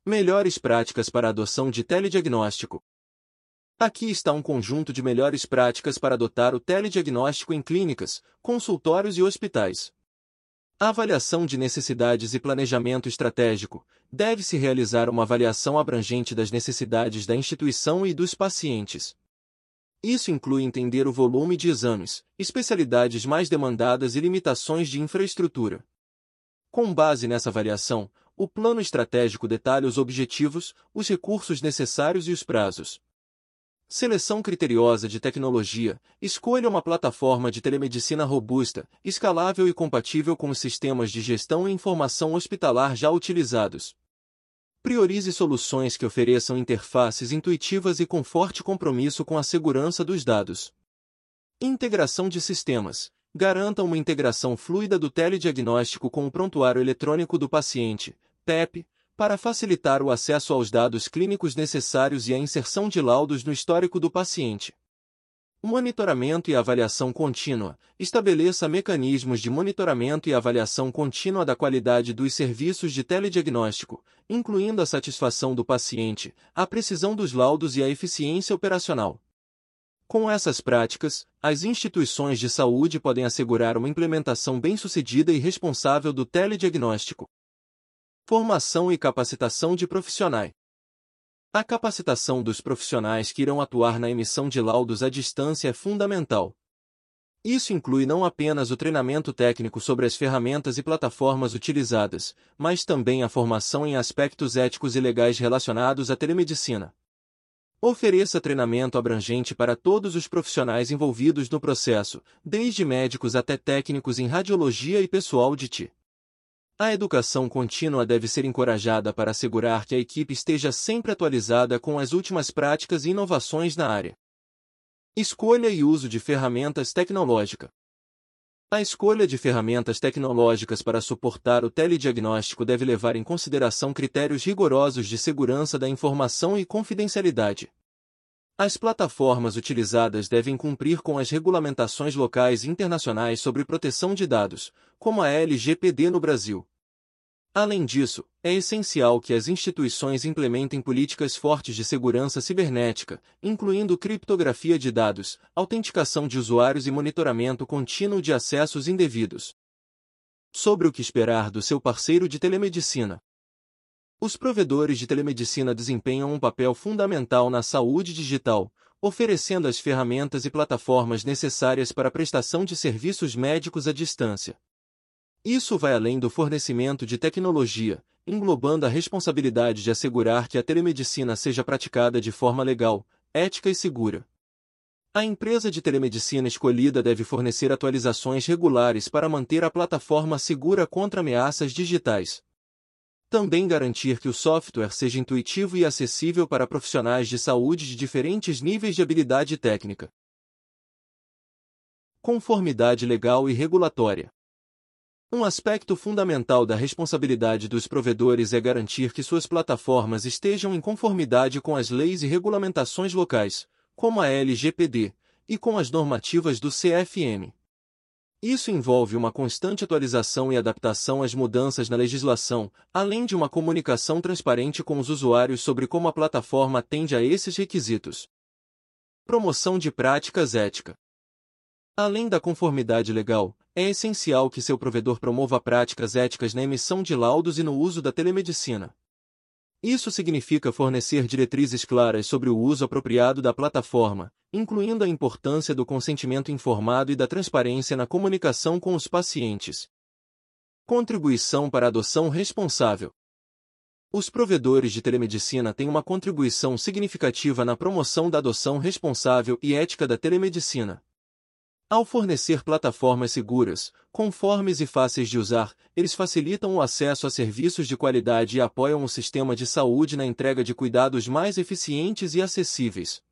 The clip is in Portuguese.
Melhores práticas para a adoção de telediagnóstico. Aqui está um conjunto de melhores práticas para adotar o telediagnóstico em clínicas, consultórios e hospitais. A avaliação de necessidades e planejamento estratégico. Deve-se realizar uma avaliação abrangente das necessidades da instituição e dos pacientes. Isso inclui entender o volume de exames, especialidades mais demandadas e limitações de infraestrutura. Com base nessa avaliação, o plano estratégico detalha os objetivos, os recursos necessários e os prazos. Seleção criteriosa de tecnologia. Escolha uma plataforma de telemedicina robusta, escalável e compatível com os sistemas de gestão e informação hospitalar já utilizados. Priorize soluções que ofereçam interfaces intuitivas e com forte compromisso com a segurança dos dados. Integração de sistemas. Garanta uma integração fluida do telediagnóstico com o prontuário eletrônico do paciente, PEP, para facilitar o acesso aos dados clínicos necessários e a inserção de laudos no histórico do paciente. Monitoramento e avaliação contínua. Estabeleça mecanismos de monitoramento e avaliação contínua da qualidade dos serviços de telediagnóstico, incluindo a satisfação do paciente, a precisão dos laudos e a eficiência operacional. Com essas práticas, as instituições de saúde podem assegurar uma implementação bem-sucedida e responsável do telediagnóstico. Formação e capacitação de profissionais. A capacitação dos profissionais que irão atuar na emissão de laudos à distância é fundamental. Isso inclui não apenas o treinamento técnico sobre as ferramentas e plataformas utilizadas, mas também a formação em aspectos éticos e legais relacionados à telemedicina. Ofereça treinamento abrangente para todos os profissionais envolvidos no processo, desde médicos até técnicos em radiologia e pessoal de TI. A educação contínua deve ser encorajada para assegurar que a equipe esteja sempre atualizada com as últimas práticas e inovações na área. Escolha e uso de ferramentas tecnológicas. A escolha de ferramentas tecnológicas para suportar o telediagnóstico deve levar em consideração critérios rigorosos de segurança da informação e confidencialidade. As plataformas utilizadas devem cumprir com as regulamentações locais e internacionais sobre proteção de dados, como a LGPD no Brasil. Além disso, é essencial que as instituições implementem políticas fortes de segurança cibernética, incluindo criptografia de dados, autenticação de usuários e monitoramento contínuo de acessos indevidos. Sobre o que esperar do seu parceiro de telemedicina. Os provedores de telemedicina desempenham um papel fundamental na saúde digital, oferecendo as ferramentas e plataformas necessárias para a prestação de serviços médicos à distância. Isso vai além do fornecimento de tecnologia, englobando a responsabilidade de assegurar que a telemedicina seja praticada de forma legal, ética e segura. A empresa de telemedicina escolhida deve fornecer atualizações regulares para manter a plataforma segura contra ameaças digitais. Também garantir que o software seja intuitivo e acessível para profissionais de saúde de diferentes níveis de habilidade técnica. Conformidade legal e regulatória. Um aspecto fundamental da responsabilidade dos provedores é garantir que suas plataformas estejam em conformidade com as leis e regulamentações locais, como a LGPD, e com as normativas do CFM. Isso envolve uma constante atualização e adaptação às mudanças na legislação, além de uma comunicação transparente com os usuários sobre como a plataforma atende a esses requisitos. Promoção de práticas éticas. Além da conformidade legal, é essencial que seu provedor promova práticas éticas na emissão de laudos e no uso da telemedicina. Isso significa fornecer diretrizes claras sobre o uso apropriado da plataforma, incluindo a importância do consentimento informado e da transparência na comunicação com os pacientes. Contribuição para a adoção responsável. Os provedores de telemedicina têm uma contribuição significativa na promoção da adoção responsável e ética da telemedicina. Ao fornecer plataformas seguras, conformes e fáceis de usar, eles facilitam o acesso a serviços de qualidade e apoiam o sistema de saúde na entrega de cuidados mais eficientes e acessíveis.